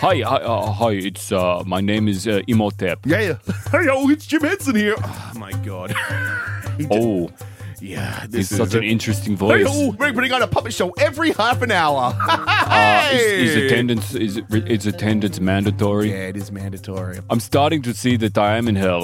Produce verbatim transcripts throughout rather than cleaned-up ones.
Hi, hi, uh, hi. It's uh, my name is uh, Imhotep. Yeah. Hey, oh, it's Jim Henson here. Oh, my God. Oh, Yeah, it's this is such an a- interesting Hey, voice. oh, we're putting on a puppet show every half an hour. Uh, is, is Hey! attendance is is attendance mandatory? Yeah, it is mandatory. I'm starting to see that I am in hell.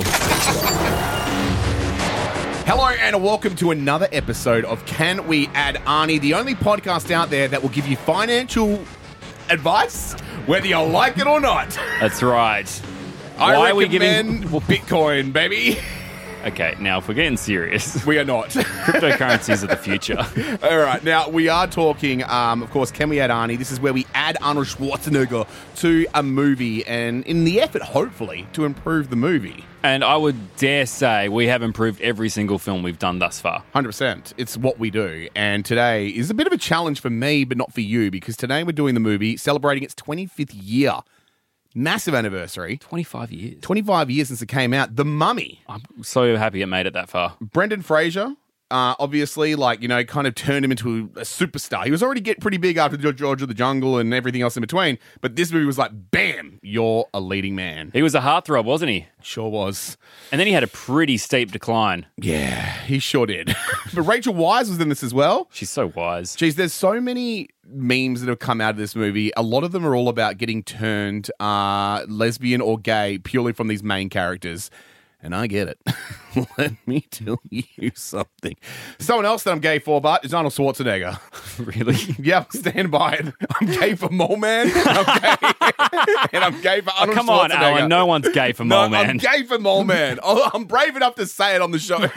Hello and welcome to another episode of Can We Add Arnie, the only podcast out there that will give you financial advice, whether you like it or not. That's right. I Why are we recommend giving? Bitcoin, baby. Okay, now if we're getting serious, We are not. cryptocurrencies are the future. All right, now we are talking, um, of course, Can We Add Arnie? This is where we add Arnold Schwarzenegger to a movie, and in the effort, hopefully, to improve the movie. And I would dare say we have improved every single film we've done thus far. one hundred percent. It's what we do. And today is a bit of a challenge for me, but not for you, because today we're doing the movie celebrating its twenty-fifth year. Massive anniversary. twenty-five years. twenty-five years since it came out. The Mummy. I'm so happy it made it that far. Brendan Fraser, uh, obviously, like, you know, kind of turned him into a superstar. He was already getting pretty big after George of the Jungle and everything else in between. But this movie was like, bam, you're a leading man. He was a heartthrob, wasn't he? Sure was. And then he had a pretty steep decline. Yeah, he sure did. But Rachel Weisz was in this as well. She's so wise. Geez, there's so many memes that have come out of this movie. A lot of them are all about getting turned uh, lesbian or gay purely from these main characters. And I get it. Let me tell you something. Someone else that I'm gay for, but is Arnold Schwarzenegger. Really? Yeah, stand by it. I'm gay for Mole Man. I'm gay. And I'm gay for Oh, Arnold come on, Schwarzenegger. Alan. No one's gay for No, Mole Man. I'm gay for Mole Man. Oh, I'm brave enough to say it on the show.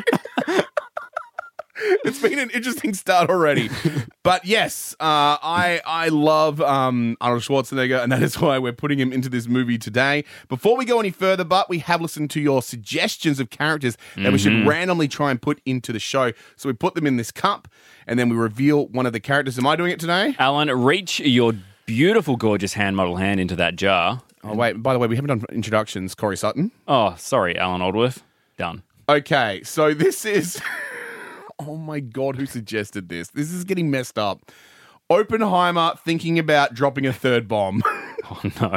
It's been an interesting start already. But yes, uh, I I love um, Arnold Schwarzenegger, and that is why we're putting him into this movie today. Before we go any further, but we have listened to your suggestions of characters that mm-hmm. we should randomly try and put into the show. So we put them in this cup, and then we reveal one of the characters. Am I doing it today? Alan, reach your beautiful, gorgeous hand model hand into that jar. Oh, wait. By the way, we haven't done introductions. Corey Sutton. Oh, sorry, Alan Aldworth. Done. Okay, so this is... Oh my God, who suggested this? This is getting messed up. Oppenheimer thinking about dropping a third bomb. Oh, no.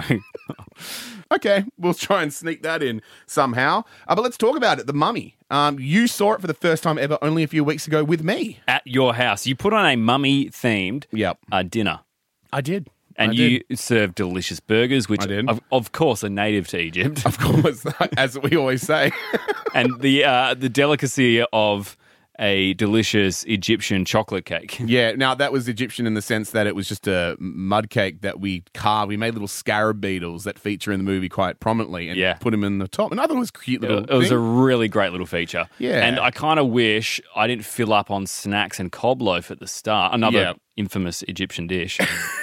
Okay, we'll try and sneak that in somehow. Uh, but let's talk about it. The Mummy. Um, you saw it for the first time ever only a few weeks ago with me. At your house. You put on a mummy-themed Yep. uh, dinner. I did. And I you did. served delicious burgers, which, I did. Of, of course, are native to Egypt. Of course, as we always say. And the uh, the delicacy of a delicious Egyptian chocolate cake. Yeah, now that was Egyptian in the sense that it was just a mud cake that we carved. We made little scarab beetles that feature in the movie quite prominently and Yeah. put them in the top. And I thought it was a cute little It was thing. a really great little feature. Yeah. And I kind of wish I didn't fill up on snacks and cob loaf at the start, another Yeah. infamous Egyptian dish,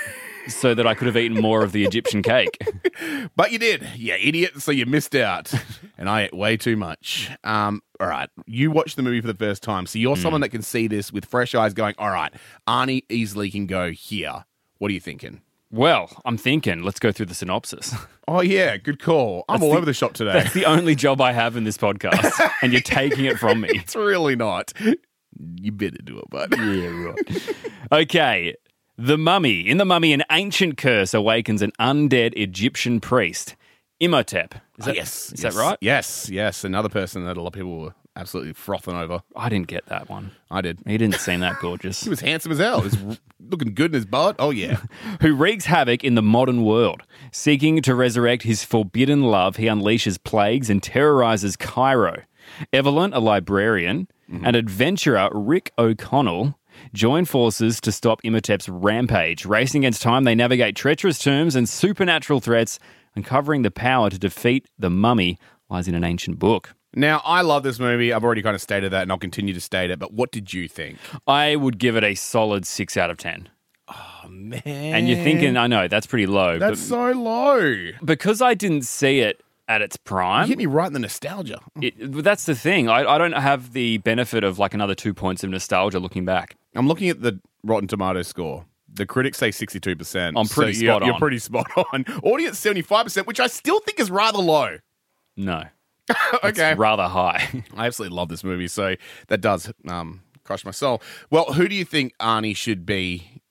so that I could have eaten more of the Egyptian cake. But you did. You idiot. So you missed out. And I ate way too much. Um, all right. You watched the movie for the first time. So you're mm. someone that can see this with fresh eyes going, all right, Arnie easily can go here. What are you thinking? Well, I'm thinking, let's go through the synopsis. Oh, yeah. Good call. I'm That's all the, over the shop today. That's the only job I have in this podcast, and you're taking it from me. It's really not. You better do it, bud. Yeah, right. Okay. The Mummy. In The Mummy, an ancient curse awakens an undead Egyptian priest, Imhotep. Is that, oh, yes. Is yes. that right? Yes, yes. Another person that a lot of people were absolutely frothing over. I didn't get that one. I did. He didn't seem that gorgeous. He was handsome as hell. He was looking good in his butt. Oh, yeah. Who wreaks havoc in the modern world. Seeking to resurrect his forbidden love, he unleashes plagues and terrorizes Cairo. Evelyn, a librarian, mm-hmm. and adventurer Rick O'Connell join forces to stop Imhotep's rampage. Racing against time, they navigate treacherous tombs and supernatural threats, uncovering the power to defeat the Mummy lies in an ancient book. Now, I love this movie. I've already kind of stated that, and I'll continue to state it. But what did you think? I would give it a solid six out of ten. Oh, man. And you're thinking, I know, that's pretty low. That's but so low. Because I didn't see it at its prime. You hit me right in the nostalgia. It, that's the thing. I, I don't have the benefit of like another two points of nostalgia looking back. I'm looking at the Rotten Tomatoes score. The critics say sixty-two percent. I'm pretty so spot you're, on. You're pretty spot on. Audience seventy-five percent, which I still think is rather low. No. Okay. It's rather high. I absolutely love this movie, so that does um, crush my soul. Well, who do you think Arnie should be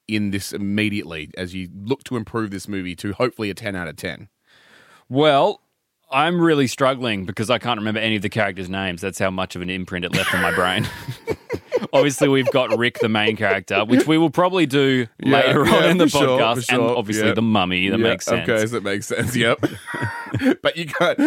in this immediately as you look to improve this movie to hopefully a ten out of ten? Well, I'm really struggling because I can't remember any of the characters' names. That's how much of an imprint it left on my brain. Obviously, we've got Rick, the main character, which we will probably do Yeah, later yeah, on in the for sure, podcast. for sure. And obviously Yeah. the mummy. That Yeah, makes sense. Okay, that makes sense. Yep. But you got...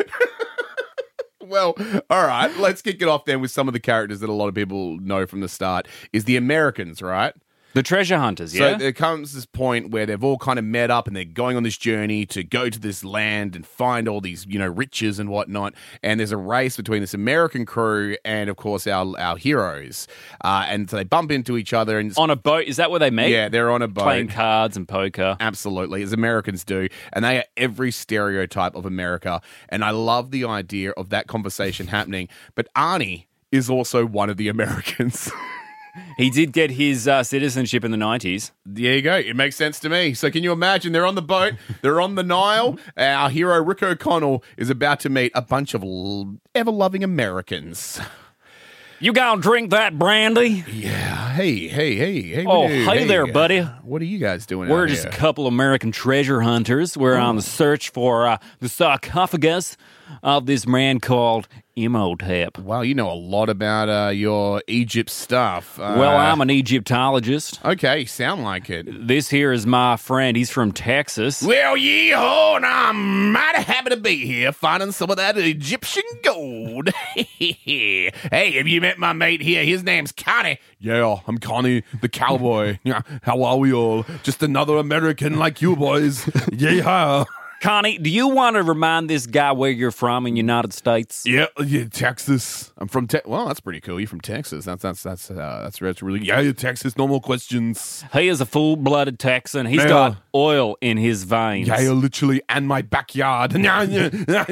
Well, all right. Let's kick it off then with some of the characters that a lot of people know from the start. Is the Americans, right? The treasure hunters, yeah? So there comes this point where they've all kind of met up and they're going on this journey to go to this land and find all these, you know, riches and whatnot. And there's a race between this American crew and, of course, our our heroes. Uh, and so they bump into each other. And On a boat. Is that where they meet? yeah, they're on a boat. Playing cards and poker. Absolutely, as Americans do. And they are every stereotype of America. And I love the idea of that conversation happening. But Arnie is also one of the Americans. He did get his uh, citizenship in the nineties. There you go. It makes sense to me. So can you imagine? They're on the boat. They're on the Nile. Our hero, Rick O'Connell, is about to meet a bunch of l- ever-loving Americans. You gonna drink that brandy? Yeah. Hey, hey, hey. hey Oh, what are- hey there, buddy. What are you guys doing We're out just here? a couple American treasure hunters. We're on the search for uh, the sarcophagus of this man called Imhotep. Wow, you know a lot about uh, your Egypt stuff. Uh, Well, I'm an Egyptologist. Okay, you sound like it. This here is my friend. He's from Texas. Well, yee-haw, and I'm mighty happy to be here finding some of that Egyptian gold. Hey, have you met my mate here? His name's Connie. Yeah, I'm Connie, the cowboy. Yeah, how are we all? Just another American like you boys. Yeah. Connie, do you want to remind this guy where you're from in the United States? Yeah, yeah, Texas. I'm from Texas. Well, that's pretty cool. You're from Texas. That's that's that's uh, that's, that's really yeah. You're Texas. No more questions. He is a full-blooded Texan. He's Yeah. got oil in his veins. Yeah, you're literally and my backyard. yeah, yeah,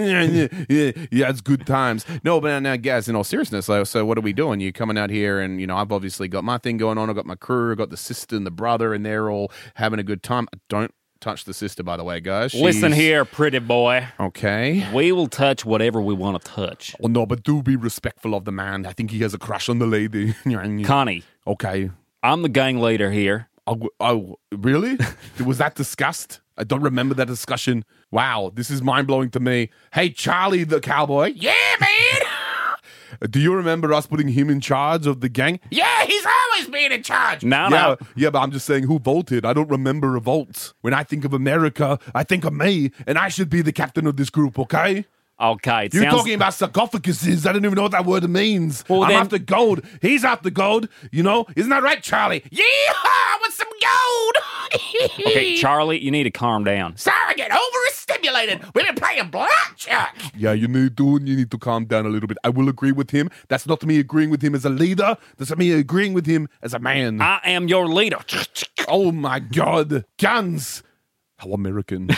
it's good times. No, but now, guys, in all seriousness, so, so what are we doing? You're coming out here, and you know, I've obviously got my thing going on. I've got my crew. I've got the sister and the brother, and they're all having a good time. Don't touch the sister, by the way, guys. She's... Listen here, pretty boy. Okay. We will touch whatever we want to touch. Oh, no, but do be respectful of the man. I think he has a crush on the lady. Connie, Okay. I'm the gang leader here. Oh, oh, really? Was that discussed? I don't remember that discussion. Wow, this is mind-blowing to me. Hey, Charlie the cowboy. Yeah, man! Do you remember us putting him in charge of the gang? Yeah, he's always been in charge. No, yeah, no. yeah, but I'm just saying who voted. I don't remember a vote. When I think of America, I think of me, and I should be the captain of this group, okay? Okay, it You're sounds... talking about sarcophaguses. I don't even know what that word means. Well, I'm then- after gold. He's after gold. You know? Isn't that right, Charlie? Yeehaw! With some gold! Okay, Charlie, you need to calm down. Sorry, get overstimulated. We've been playing blackjack. Yeah, you need to. You need to calm down a little bit. I will agree with him. That's not me agreeing with him as a leader. That's me agreeing with him as a man. I am your leader. Oh my God, guns! How American.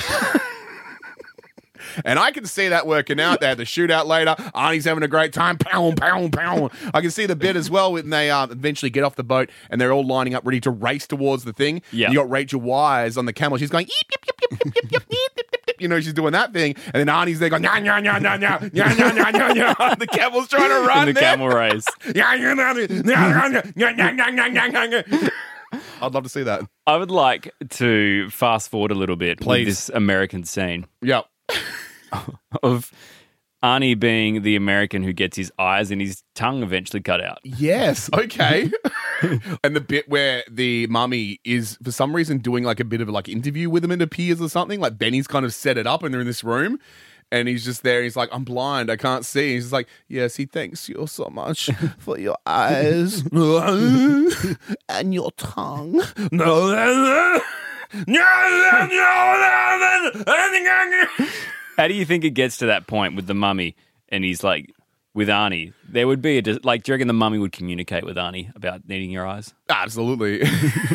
And I can see that working out. They had the shootout later. Arnie's having a great time. Pound, pound, pound. I can see the bit as well when they uh, eventually get off the boat and they're all lining up ready to race towards the thing. Yeah. You got Rachel Wise on the camel. She's going, yip, yip, yip, yip, yip, yip, yip, yip, yip, yip. You know, she's doing that thing. And then Arnie's there going, nya, nya, nya, nya, nya, nya, nya, nya, nya, nya. The camel's trying to run In the there. camel race. Nya, nya, nya, nya, nya, nya, nya, nya, nya, nya, nya. I'd love to see that. I would like to fast forward a little bit Please. with this American scene Yep. of Arnie being the American who gets his eyes and his tongue eventually cut out. Yes. Okay. And the bit where the mummy is for some reason doing like a bit of like interview with him, it appears or something. Like Benny's kind of set it up and they're in this room. And he's just there. He's like, I'm blind. I can't see. He's just like, yes, he thanks you so much for your eyes and your tongue. No. How do you think it gets to that point with the mummy and he's like, with Arnie? There would be a, dis- like, do you reckon the mummy would communicate with Arnie about needing your eyes? Absolutely.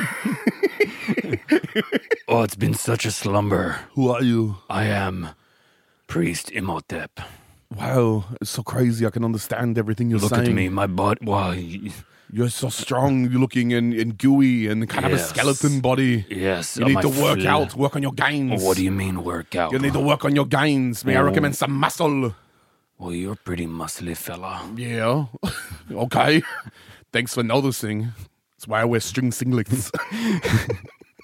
Oh, it's been such a slumber. Who are you? I am Priest Imhotep. Wow, it's so crazy. I can understand everything you're Look saying. at me, my butt. Wow. y- You're so strong. You're looking and, and gooey and kind of a Yes. skeleton body. Yes. You oh, need my to work fl- out, work on your gains. What do you mean work out? You need to work on your gains. May I Oh. recommend some muscle? Well, you're a pretty muscly fella. Yeah. Okay. Thanks for noticing. That's why I wear string singlets.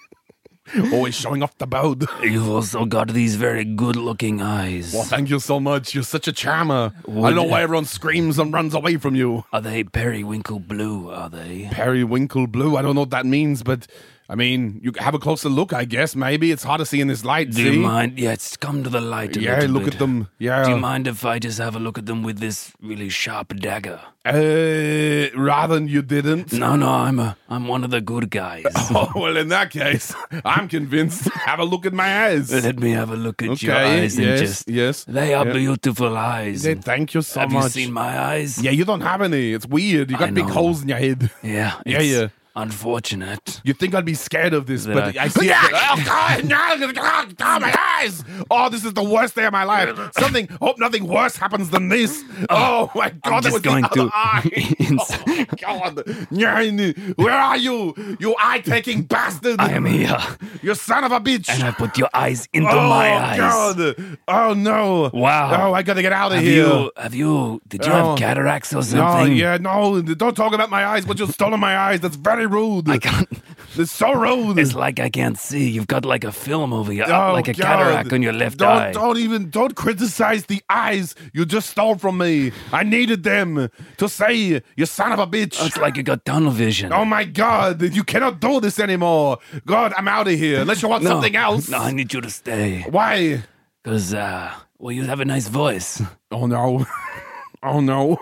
Always showing off the boat. You've also got these very good-looking eyes. Well, thank you so much. You're such a charmer. I Would- don't know why everyone screams and runs away from you. Are they periwinkle blue, are they? Periwinkle blue. I don't know what that means, but I mean, you have a closer look, I guess. Maybe it's hard to see in this light. Do see? you mind? Yes, come to the light a Yeah, little look bit. at them. Yeah. Do you mind if I just have a look at them with this really sharp dagger? Uh, rather than you didn't. No, no, I'm a, I'm one of the good guys. Oh, well, in that case, I'm convinced. Have a look at my eyes. Let me have a look at your Okay, eyes and yes, just. yes. They are Yeah. beautiful eyes. Yeah, thank you so have much. you seen my eyes? Yeah, you don't have any. It's weird. You got I big know. holes in your head. Yeah. Yeah, it's yeah. Unfortunate. You'd think I'd be scared of this, That but I- I see it. Oh, God, no, God, God, my eyes. Oh, this is the worst day of my life. Something, hope nothing worse happens than this. Oh, my God, I'm that just was going the other to- eye. Oh, my God. Yeah, where are you? You eye-taking bastard. I am here, You son of a bitch. and I put your eyes into oh, my eyes. God. Oh, no. Wow. Oh, I got to get out of Have here. you? Have you? Did you Oh. have cataracts or No, something? yeah, no, don't talk about my eyes, but you've stolen my eyes. That's very rude. I can't. It's so rude. It's like I can't see. You've got like a film over your, Oh, like a God. cataract on your left don't, eye. Don't even, don't criticize the eyes you just stole from me. I needed them to say, you son of a bitch. It's like you got tunnel vision. Oh my God, you cannot do this anymore. God, I'm out of here. Unless you want no, something else. No, I need you to stay. Why? Because, uh, well, you have a nice voice. Oh no. Oh no.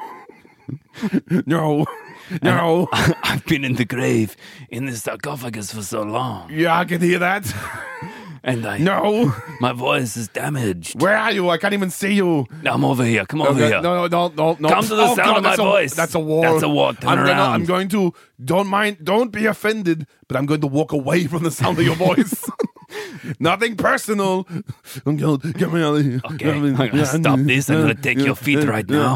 No. No. I've been in the grave, in the sarcophagus for so long. Yeah, I can hear that. And I. No. My voice is damaged. Where are you? I can't even see you. I'm over here. Come over Okay, here. No, no, no, no, no. Come to the Oh, sound God, of my that's a- voice. That's a war. That's a war. Turn I'm gonna, around. I'm going to. Don't mind. Don't be offended. But I'm going to walk away from the sound of your voice. Nothing personal. I'm going to get me out of here. Okay, I'm gonna stop this. I'm gonna take your feet right now.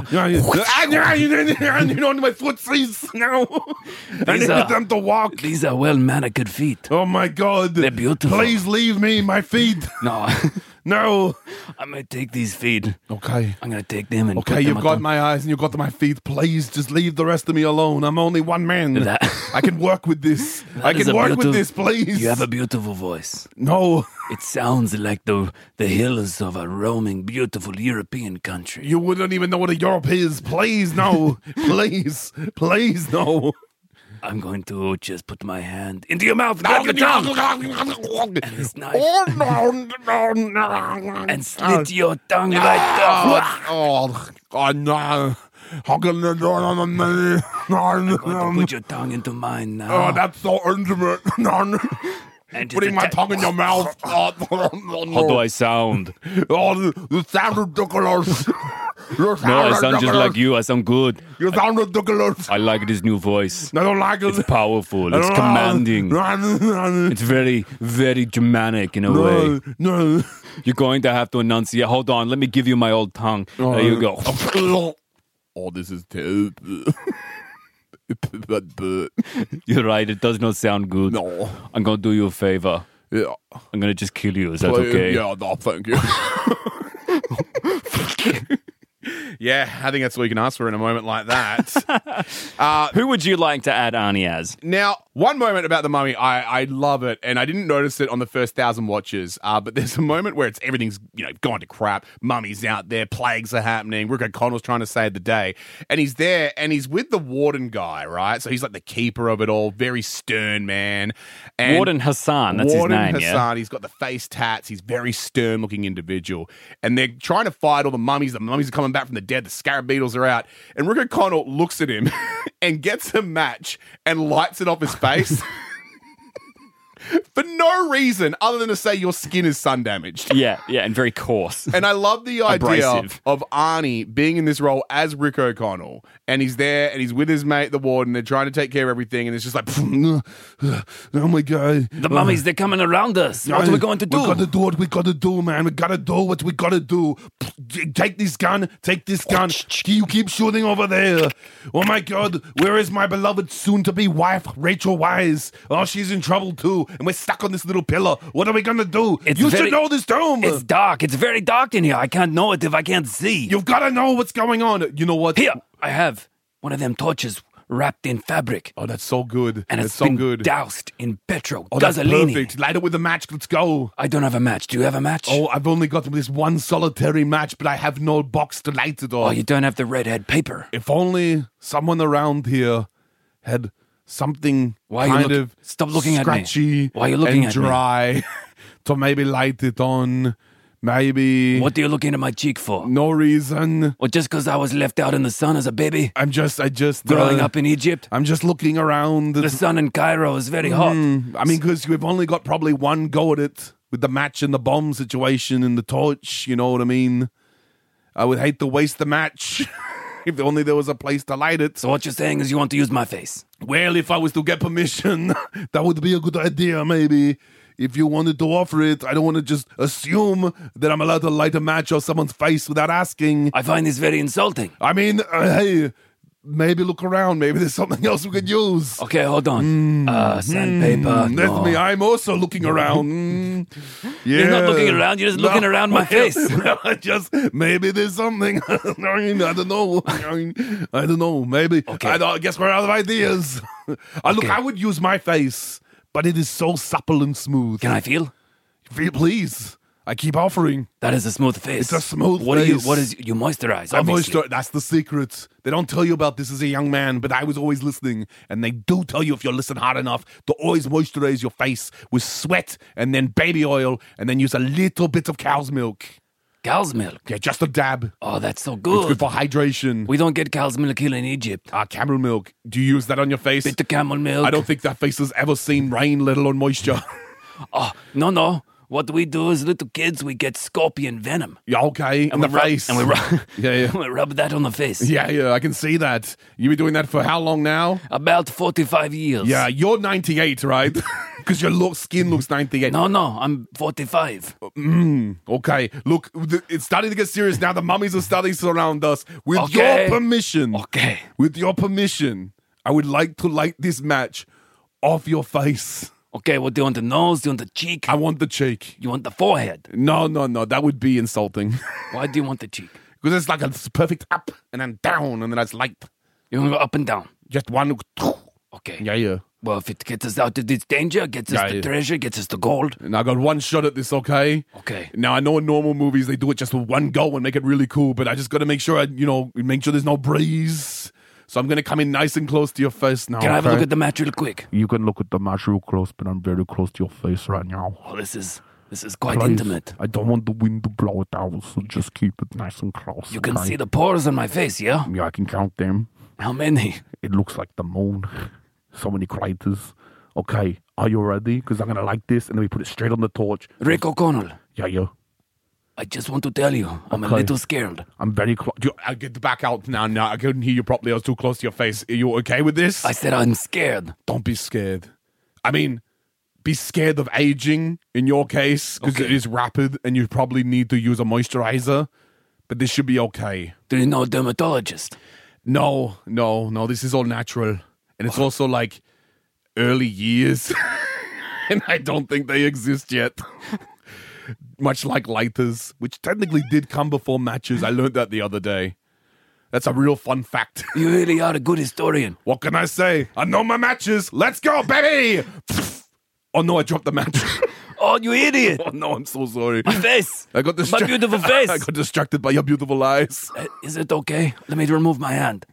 You know my footsies now. I These need are- them to walk. These are well manicured feet. Oh my God. They're beautiful. Please leave me my feet. No, No. I'm gonna take these feet. Okay. I'm gonna take them and Okay, put them you've got on- my eyes and you've got my feet. Please just leave the rest of me alone. I'm only one man. That- I can work with this. I That is can a work with beautiful- this, please. You have a beautiful voice. No, It sounds like the the hills of a roaming, beautiful European country. you wouldn't even know what a Europe is. Please, no. Please, please, no. I'm going to just put my hand into your mouth, grab your tongue, and this knife, Oh, no, no, no. and slit your tongue right off. Oh, oh, no. How can I do it? I'm going to put your tongue into mine now. Oh, that's so intimate. No. and just Putting my atta- tongue in your mouth. Oh, How do I sound? Oh, you sound ridiculous. You sound No, I sound just ridiculous. like you. I sound good. You sound ridiculous. I like this new voice. I don't like it. It's powerful. It's commanding. No, It's very, very Germanic in a way. no. You're going to have to enunciate. Hold on, let me give you my old tongue. There you go. Oh, this is terrible. But, but, You're right. It does not sound good. no. I'm going to do you a favor. Yeah. I'm going to just kill you. Is that Please, okay? Yeah, no, thank you. Yeah, I think that's all you can ask for in a moment like that. uh, Who would you like to add Arnie as? Now, one moment about the Mummy, I, I love it, and I didn't notice it on the first thousand watches. Uh, but there's a moment where it's everything's you know gone to crap. Mummy's out there, plagues are happening. Rick O'Connell's trying to save the day, and he's there, and he's with the warden guy, right? So he's like the keeper of it all, very stern man. And Warden Hassan. That's Warden his name. Hassan, Yeah. he's got the face tats. He's very stern-looking individual, and they're trying to fight all the mummies. The mummies are coming back from the dead. The scarab beetles are out, and Rick O'Connell looks at him and gets a match and lights it off his face. For no reason other than to say your skin is sun damaged. Yeah, yeah, and very coarse. And I love the idea Abrasive. of Arnie being in this role as Rick O'Connell. And he's there and he's with his mate, the warden. They're trying to take care of everything. And it's just like, oh my God. The mummies, they're coming around us. What are we going to do? We gotta do what we gotta do, man. We gotta do what we gotta do. Take this gun. Take this gun. You keep shooting over there. Oh my God. Where is my beloved soon-to-be wife, Rachel Wise? Oh, she's in trouble too. And we're stuck on this little pillar. What are we gonna do? It's you very- should know this too. It's dark. It's very dark in here. I can't know it if I can't see. You've gotta know what's going on. You know what? Here, I have one of them torches wrapped in fabric. Oh, that's so good. And it's it's so been good. doused in petrol. Oh, that's gasolini. perfect. Light it with a match. Let's go. I don't have a match. Do you have a match? Oh, I've only got this one solitary match, but I have no box to light it on. Oh, you don't have the redhead paper. If only someone around here had something Why are you kind look- of Stop looking at me. scratchy Why are you looking and at me? dry to maybe light it on. Maybe What are you looking at my cheek for? no reason. Well, just because I was left out in the sun as a baby, I'm just, I just growing uh, up in Egypt. I'm just looking around. The sun in Cairo is very hot. Mm, I mean, because we've only got probably one go at it with the match and the bomb situation and the torch. You know what I mean? I would hate to waste the match if only there was a place to light it. So what you're saying is you want to use my face? Well, if I was to get permission, that would be a good idea, maybe. If you wanted to offer it, I don't want to just assume that I'm allowed to light a match on someone's face without asking. I find this very insulting. I mean, uh, hey, maybe look around. Maybe there's something else we could use. Okay, hold on. uh, sandpaper. Mm, that's no. me. I'm also looking around. Mm, yeah. You're not looking around. You're just looking around my face. Just maybe there's something. I don't know. I don't know. Maybe. Okay. I, don't, I guess we're out of ideas. I Look, Okay. I would use my face, but it is so supple and smooth. Can I feel? Feel, please. I keep offering. That is a smooth face. It's a smooth what Do you, face. what is you moisturize? I Obviously. moisture. That's the secret. They don't tell you about this as a young man, but I was always listening. And they do tell you if you listen hard enough to always moisturize your face with sweat and then baby oil and then use a little bit of cow's milk. Cow's milk. Yeah, just a dab. Oh, that's so It's good. good for hydration. We don't get cow's milk here in Egypt. Ah, camel milk. Do you use that on your face? Bit of camel milk. I don't think that face has ever seen rain, let alone moisture. Oh, no, no. What we do as little kids, we get scorpion venom. Yeah, okay. In the we rub, face. And we rub, Yeah, yeah. we rub that on the face. Yeah, yeah, I can see that. You've been doing that for how long now? About forty-five years. Yeah, you're ninety-eight, right? Because your look, skin looks ninety-eight. No, no, I'm forty-five. Mm, okay, look, th- it's starting to get serious now. The mummies are starting to surround us. With Okay. your permission, Okay. with your permission, I would like to light this match off your face. Okay, what do you want, the nose? Do you want the cheek? I want the cheek. You want the forehead? No, no, no, that would be insulting. Why do you want the cheek? Because it's like a perfect up and then down and then that's light. You want to go up and down? Just one. Okay. Yeah, yeah. Well, if it gets us out of this danger, gets us Yeah, the yeah. treasure, gets us the gold. And I got one shot at this, okay? Okay. Now, I know in normal movies they do it just with one go and make it really cool, but I just got to make sure, I, you know, make sure there's no breeze. So I'm going to come in nice and close to your face now. Can I have a okay? look at the match real quick? You can look at the match real close, but I'm very close to your face right now. Oh, this is this is quite Please. intimate. I don't want the wind to blow it out, so just keep it nice and close. You can okay? see the pores on my face, yeah? Yeah, I can count them. How many? It looks like the moon. So many craters. Okay, are you ready? Because I'm going to light this, and then we put it straight on the torch. Rick O'Connell, Yeah, yeah. I just want to tell you, I'm a Okay. little scared. I'm very close. I get back out now. Now I couldn't hear you properly. I was too close to your face. Are you okay with this? I said I'm scared. Don't be scared. I mean, be scared of aging in your case because Okay. it is rapid and you probably need to use a moisturizer. But this should be okay. Do you know a dermatologist? No, no, no. This is all natural, and it's also like early years, and I don't think they exist yet. Much like lighters, which technically did come before matches. I learned that the other day. That's a real fun fact. You really are a good historian. What can I say? I know my matches. Let's go, baby! Oh no, I dropped the match. Oh, you idiot! Oh no, I'm so sorry. My face! I got My distracted. beautiful face! I got distracted by your beautiful eyes. Uh, Is it okay? Let me remove my hand.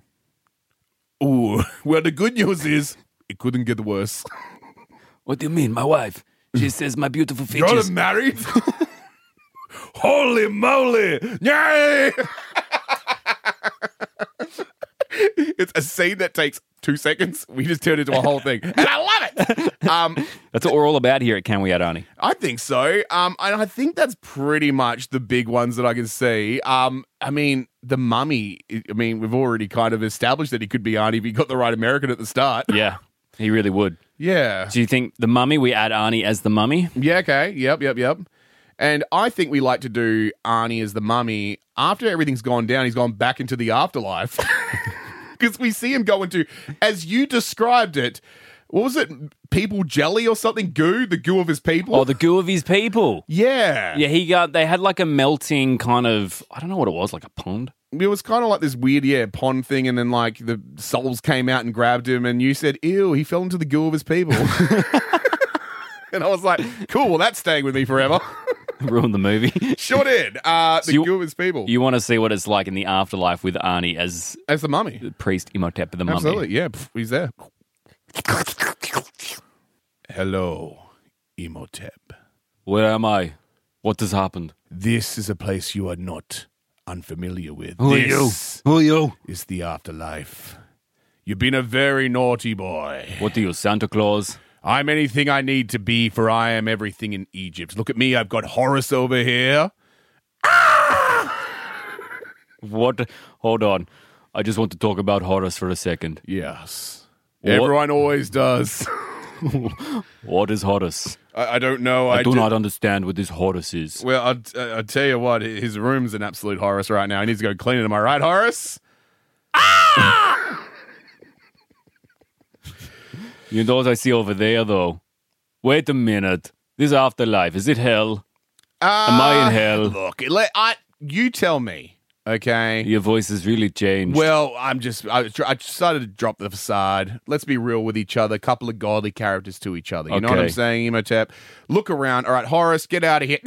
Ooh, well, the good news is it couldn't get worse. What do you mean, my wife? She says my beautiful You're features. married? Holy moly! Yay! It's a scene that takes two seconds. We just turn it into a whole thing, and I love it. Um, That's what we're all about here at Can We Add Arnie? I think so. Um, and I think that's pretty much the big ones that I can see. Um, I mean, the mummy. I mean, we've already kind of established that he could be Arnie if he got the right American at the start. Yeah, he really would. Yeah. Do you think the mummy, we add Arnie as the mummy? Yeah, okay. Yep, yep, yep. And I think we like to do Arnie as the mummy after everything's gone down. He's gone back into the afterlife. Because we see him go into, as you described it, what was it? People jelly or something? Goo? The goo of his people? Oh, the goo of his people. yeah. Yeah, he got, they had like a melting kind of, I don't know what it was, like a pond. It was kind of like this weird, yeah, pond thing, and then like the souls came out and grabbed him, and you said, "Ew, he fell into the goo of his people." And I was like, "Cool, well, that's staying with me forever." Ruined the movie. Sure did. Uh, the So you- goo of his people. You want to see what it's like in the afterlife with Arnie as As the mummy. priest Imhotep the mummy. Absolutely, yeah, pff, he's there. Hello, Imhotep. Where am I? What has happened? This is a place you are not unfamiliar with. Who are this you? Who are you? is the afterlife. You've been a very naughty boy. What are you, Santa Claus? I'm anything I need to be, for I am everything in Egypt. Look at me, I've got Horus over here. What? Hold on. I just want to talk about Horus for a second. Yes. What? Everyone always does. What is Horus? I, I don't know. I, do ju- not understand what this Horus is. Well, I'll, uh, I'll tell you what, his room's an absolute Horus right now. He needs to go clean it. Am I right, Horus? You know what I see over there, though? Wait a minute. This afterlife, is it hell? Uh, Am I in hell? Look, let, I, you tell me, okay? Your voice has really changed. Well, I'm just, I, I decided to drop the facade. Let's be real with each other. A couple of godly characters to each other. You know what I'm Okay. saying, Imhotep? Look around. All right, Horus, get out of here.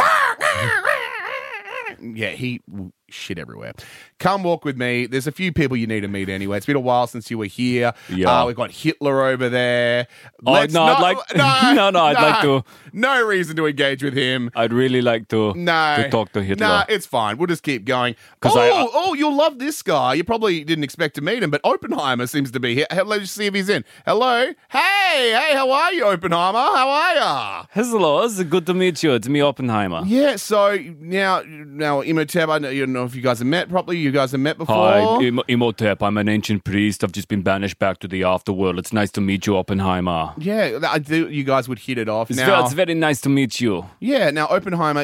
Yeah, he shit everywhere. Come walk with me. There's a few people you need to meet anyway. It's been a while since you were here. Yeah. Uh, we've got Hitler over there. Oh, Let's no, I'd not- like- no, no, no, I'd like to- No reason to engage with him. I'd really like to, No. to talk to Hitler. Nah, it's fine. We'll just keep going. 'Cause Oh, I- I- oh, you'll love this guy. You probably didn't expect to meet him, but Oppenheimer seems to be here. Hey, let's see if he's in. Hello? Hey, hey, how are you, Oppenheimer? How are ya? Hello, it's good to meet you. It's me, Oppenheimer. Yeah, so now, now Imhotep, I don't you know if you guys have met properly. You guys have met before? Hi, Im- Imhotep. I'm an ancient priest. I've just been banished back to the afterworld. It's nice to meet you, Oppenheimer. Yeah, I do. You guys would hit it off. It's, now, ve- it's very nice to meet you. yeah, now Oppenheimer,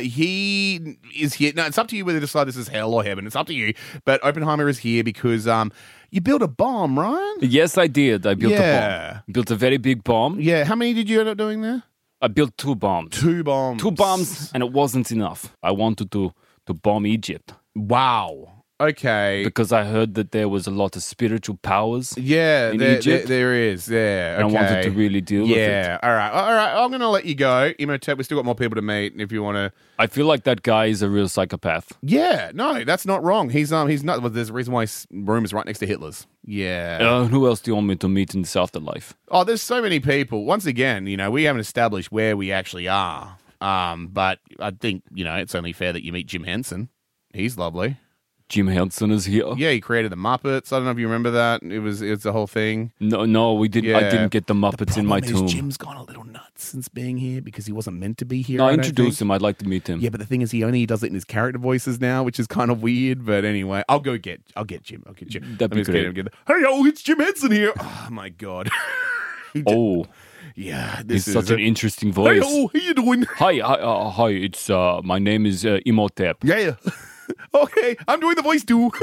he is here. Now, it's up to you whether to decide this is hell or heaven. It's up to you. But Oppenheimer is here because um, you built a bomb, right? Yes, I did. I built a Yeah. bomb. Built a very big bomb. Yeah, how many did you end up doing there? I built two bombs. Two bombs. Two bombs, and it wasn't enough. I wanted to, to bomb Egypt Wow. Okay. because I heard that there was a lot of spiritual powers. Yeah, in there, Egypt? there, there is. Yeah. And I wanted okay. to really deal with it. Yeah. All right. All right. I'm going to let you go. Imhotep, we've still got more people to meet if you want to. I feel like that guy is a real psychopath. Yeah. No, that's not wrong. He's um he's not. Well, there's a reason why his room is right next to Hitler's. Yeah. Uh, who else do you want me to meet in this afterlife? Oh, there's so many people. Once again, you know, we haven't established where we actually are. Um, but I think, you know, it's only fair that you meet Jim Henson. He's lovely. Jim Henson is here. Yeah, he created the Muppets. I don't know if you remember that. It was it's the whole thing. No, no, we didn't. I Yeah. didn't get the Muppets in my Problem is, tomb. Jim's gone a little nuts since being here because he wasn't meant to be here. No, I don't introduce think. him. I'd like to meet him. Yeah, but the thing is, he only does it in his character voices now, which is kind of weird. But anyway, I'll go get. I'll get Jim. I'll get Jim. That'd Let be me just get great. him, get the- Hey, oh, it's Jim Henson here. Oh my god. He did- Oh, yeah, this he's is such an a- interesting Hey, voice. oh, how you doing? Hi, hi, uh, hi. It's uh, my name is uh, Imhotep. Yeah. Okay, I'm doing the voice too.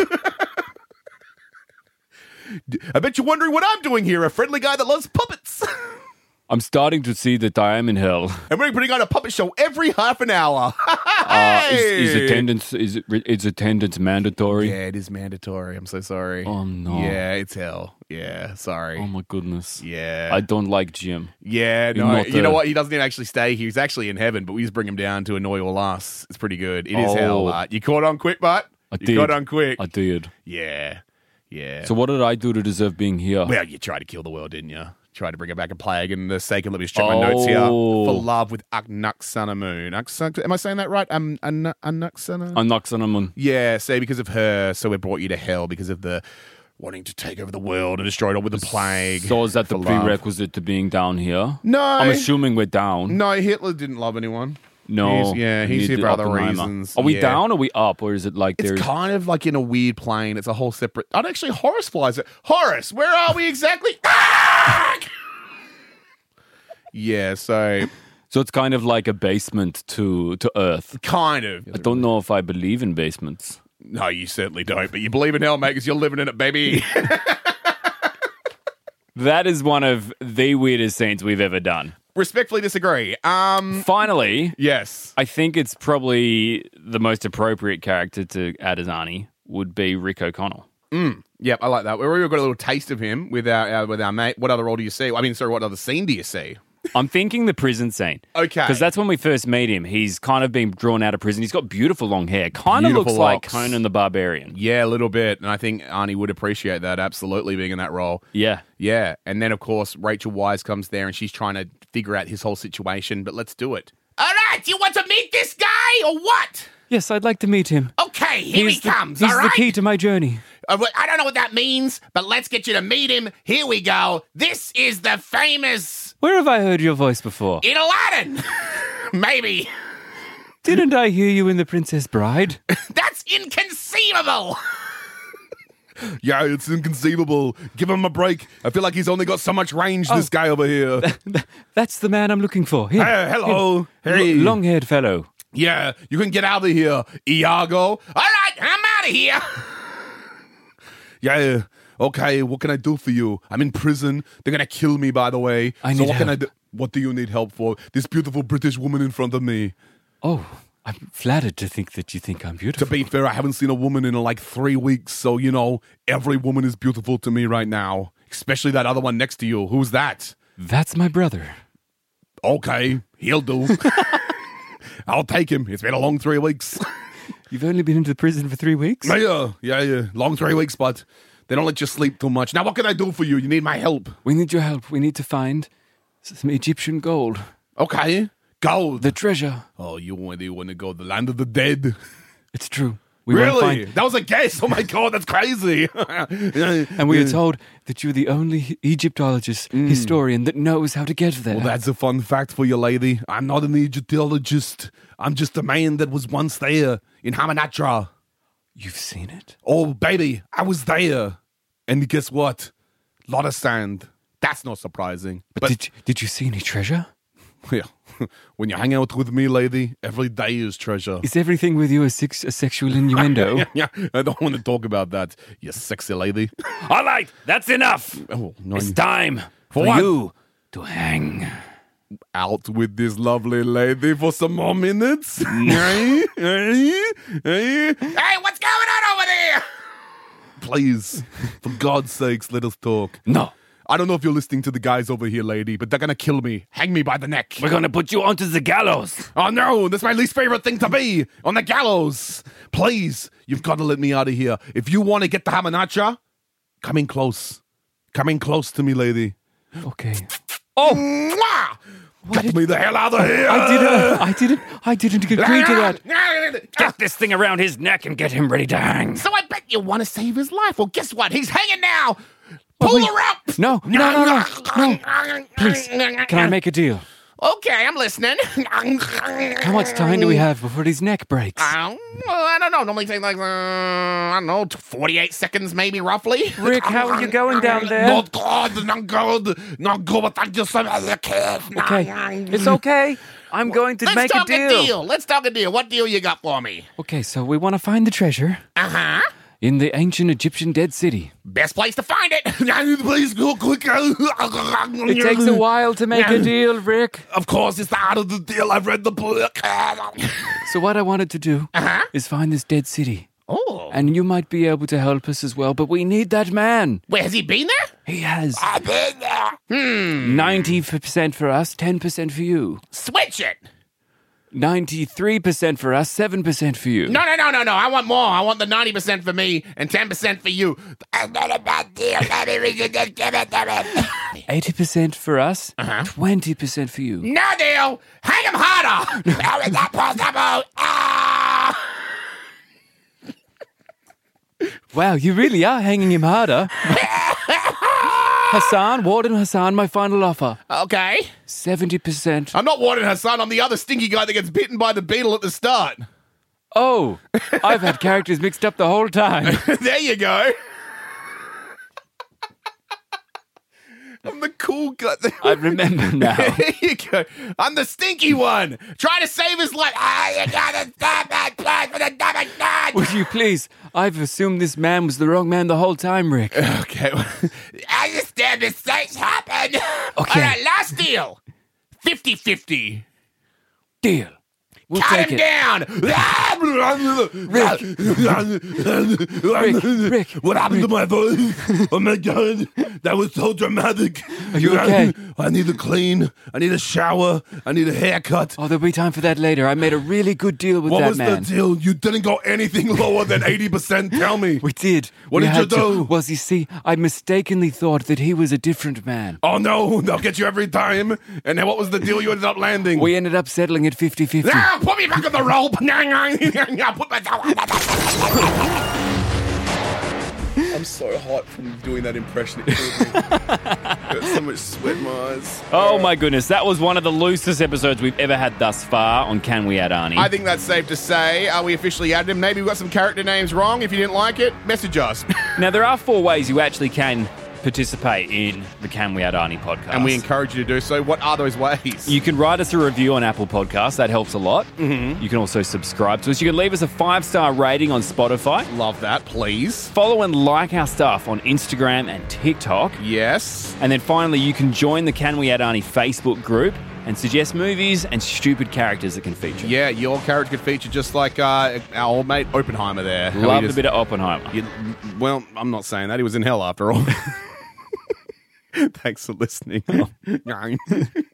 I bet you're wondering what I'm doing here, a friendly guy that loves puppets. I'm starting to see that I am in hell. And we're putting on a puppet show every half an hour. Uh, is, is Hey! attendance is is attendance mandatory? Yeah, it is mandatory. I'm so sorry. Oh, no. Yeah, it's hell. Yeah, sorry. Oh my goodness. Yeah. I don't like Jim. yeah, You're no. not You know the- what? He doesn't even actually stay here. He's actually in heaven, but we just bring him down to annoy all us. It's pretty good. It is Oh. hell, Bart. You caught on quick, Bart? I you did. caught on quick. I did. Yeah. Yeah. So what did I do to deserve being here? Well, you tried to kill the world, didn't you? Tried to bring it back a plague, and the sake of let me just check my notes here. Oh. For love with Aknuxanamoon. Aksun- Am I saying that right? Um, An- Anuxana? Anaxanamun. Yeah, say because of her, so we brought you to hell because of the wanting to take over the world and destroy it all with the plague. So is that the For love. prerequisite to being down here? No. I'm assuming we're down. No, Hitler didn't love anyone. No. He's- yeah, we he's need here the for other Oppenheimer. reasons. Are we Yeah. down or are we up? Or is it like It's there's kind of like in a weird plane. It's a whole separate. Oh, actually, Horace flies it. Horace, where are we exactly? Ah! Yeah, so So it's kind of like a basement to to Earth. kind of. I don't know if I believe in basements. No, you certainly don't. But you believe in hell, mate, because you're living in it, baby. That is one of the weirdest scenes we've ever done. Respectfully disagree. Um, Finally, yes. I think it's probably the most appropriate character to add as Arnie. would be Rick O'Connell. Yep, I like that. We've already got a little taste of him with our, our with our mate. What other role do you see? I mean, sorry, what other scene do you see? I'm thinking the prison scene. Okay. Because that's when we first meet him. He's kind of been drawn out of prison. He's got beautiful long hair. Kind of Beautiful looks like locks. Conan the Barbarian. Yeah, a little bit. And I think Arnie would appreciate that, absolutely, being in that role. Yeah. Yeah. And then, of course, Rachel Wise comes there and she's trying to figure out his whole situation, but let's do it. All right, you want to meet this guy or what? Yes, I'd like to meet him. Okay, here He's he the, comes, He's all the right? key to my journey. Uh, I don't know what that means, but let's get you to meet him. Here we go. This is the famous Where have I heard your voice before? in Aladdin. Maybe. Didn't I hear you in The Princess Bride? That's inconceivable. Yeah, it's inconceivable. Give him a break. I feel like he's only got so much range, this guy over here. That's the man I'm looking for. Here, Hey, hello. here. Hey. L- long-haired fellow. Yeah, you can get out of here, Iago. All right, I'm out of here. Yeah, okay, what can I do for you? I'm in prison. They're going to kill me, by the way. I so need what can I help. do? What do you need help for? This beautiful British woman in front of me. Oh, I'm flattered to think that you think I'm To beautiful. be fair, I haven't seen a woman in like three weeks, so, you know, every woman is beautiful to me right now. Especially that other one next to you. Who's that? That's my brother. Okay, he'll do. I'll take him. It's been a long three weeks. You've only been into prison for three weeks? Yeah, yeah, yeah. Long three weeks, but they don't let you sleep too much. Now, what can I do for you? You need my help. We need your help. We need to find some Egyptian gold. Okay. Gold. The treasure. Oh, you want, you want to go to the land of the dead? It's true. We won't Really? find- That was a guess. Oh, my God, that's crazy. And we are told that you're the only Egyptologist, historian that knows how to get there. Well, that's a fun fact for you, lady. I'm not an Egyptologist. I'm just a man that was once there in Hamanatra. You've seen it? Oh, baby, I was there. And guess what? Lot of sand. That's not surprising. But, did, did you see any treasure? yeah, when you hang out with me, lady, every day is treasure. Is everything with you a, sex, a sexual innuendo? yeah, yeah, I don't want to talk about that, you sexy lady. All right, that's enough. Oh, no, It's time for, what? you to hang. out with this lovely lady for some more minutes. hey, hey, hey. Hey, what's going on over there? Please, for God's sakes, let us talk. No, I don't know if you're listening to the guys over here, lady, but they're gonna kill me. Hang me by the neck. we're going to put you onto the gallows. Oh no, that's my least favorite thing to be, on the gallows. Please, you've got to let me out of here. If you want to get the Hamanatra, come in close. Come in close to me, lady. Okay. Oh, mwah! Get me the hell out of here. I didn't. I didn't. I didn't agree to that. Get this thing around his neck and get him ready to hang. So I bet you want to save his life. Well, guess what? He's hanging now. Pull wait. her up. No, no, no, no, no. Please, can I make a deal? Okay, I'm listening. How much time do we have before his neck breaks? Uh, well, I don't know. Normally take like, uh, I don't know, forty-eight seconds maybe, roughly. Rick, how are you going down there? Not good, not good, not good, but thank you so much. Okay, it's okay. I'm going to Let's make talk a deal. deal. Let's talk a deal. What deal you got for me? Okay, so we want to find the treasure Uh-huh. in the ancient Egyptian dead city. Best place to find it. Please go quicker. It takes a while to make a deal, Rick. Of course, it's the art of the deal. I've read the book. So what I wanted to do Uh-huh. is find this dead city. Oh. And you might be able to help us as well, but we need that man. Wait, has he been there? He has I've been there. Hmm. ninety percent for us, ten percent for you. Switch it. ninety-three percent for us, seven percent for you. No, no, no, no, no. I want more. I want the ninety percent for me and ten percent for you. That's not a bad deal. Maybe we should just give it to him. eighty percent for us, Uh-huh. twenty percent for you. No deal. Hang him harder. How is that possible? Ah! Wow, you really are hanging him harder. Hassan, Warden Hassan, my final offer. Okay. seventy percent. I'm not Warden Hassan. I'm the other stinky guy that gets bitten by the beetle at the start. Oh, I've had characters mixed up the whole time. There you go. I'm the cool guy. I remember now. There you go. I'm the stinky one. Trying to save his life. Ah, you gotta stop that plan for the double nut. Would you please? I've assumed this man was the wrong man the whole time, Rick. Okay. I understand mistakes happen. Okay. All right, last deal. fifty-fifty. Deal. We'll Cut take him it. down. Rick, Rick, what happened to my voice? Oh my god, that was so dramatic. Are you okay? I need to clean. I need a shower. I need a haircut. Oh, there'll be time for that later. I made a really good deal with What that was man. the deal? You didn't go anything lower than eighty percent. Tell me. We did. What We did you had to. do? Well, you see, I mistakenly thought that he was a different man. Oh no, they'll get you every time. And then what was the deal you ended up landing? We ended up settling at fifty-fifty. Ah, put me back on the rope. Put my I'm so hot from doing that impression. It killed me. Got so much sweat in my eyes. Oh my goodness, that was one of the loosest episodes we've ever had thus far on Can We Add Arnie? I think that's safe to say. Uh, we officially added him. Maybe we got some character names wrong. If you didn't like it, message us. Now, there are four ways you actually can participate in the Can We Add Arnie podcast. And we encourage you to do so. What are those ways? You can write us a review on Apple Podcasts. That helps a lot. Mm-hmm. You can also subscribe to us. You can leave us a five-star rating on Spotify. Love that, please. Follow and like our stuff on Instagram and TikTok. Yes. And then finally, you can join the Can We Add Arnie Facebook group and suggest movies and stupid characters that can feature. Yeah, your character could feature just like uh, our old mate Oppenheimer there. How he Loved just- a bit of Oppenheimer. You, well, I'm not saying that. He was in hell after all. Thanks for listening.